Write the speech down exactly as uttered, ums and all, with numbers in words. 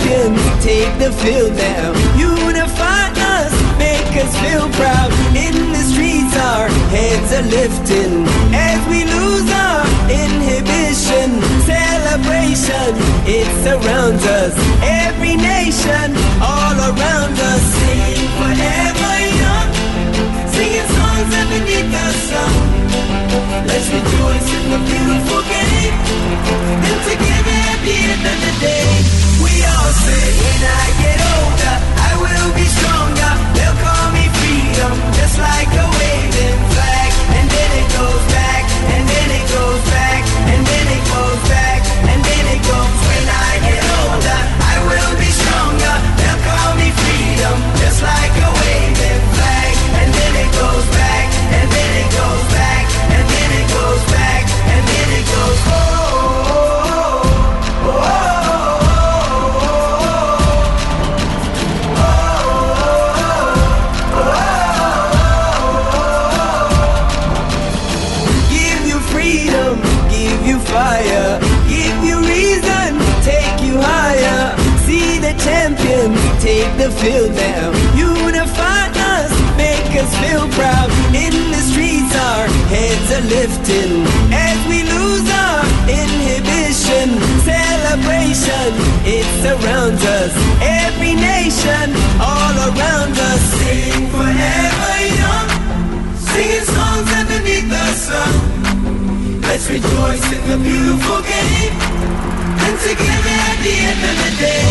champions take the field now. Unify us, make us feel proud. In the streets our heads are lifting as we lose our inhibition. Celebration, it surrounds us. Every nation, all around us. Sing forever young, singing songs underneath the sun. Let's rejoice in the beautiful game, and together at the end of the day, we all say, when I get older, I will be stronger. They'll call me freedom, just like a waving flag. And then it goes back, and then it goes back, and then it goes back, and then it goes. When I get older, I will be stronger. They'll call me freedom, just like a waving flag. And then it goes back, and then it goes back, and then it goes back, and then it goes. Oh, oh, oh, oh, oh. Give you freedom, give you fire, give you reason, take you higher. See the champions take the field now. Unify us, make us feel proud. In the streets our heads are lifting as we lose our inhibition. Celebration, it surrounds us. Every nation, all around us. Sing forever young, singing songs underneath the sun. Let's rejoice in the beautiful game, and together at the end of the day,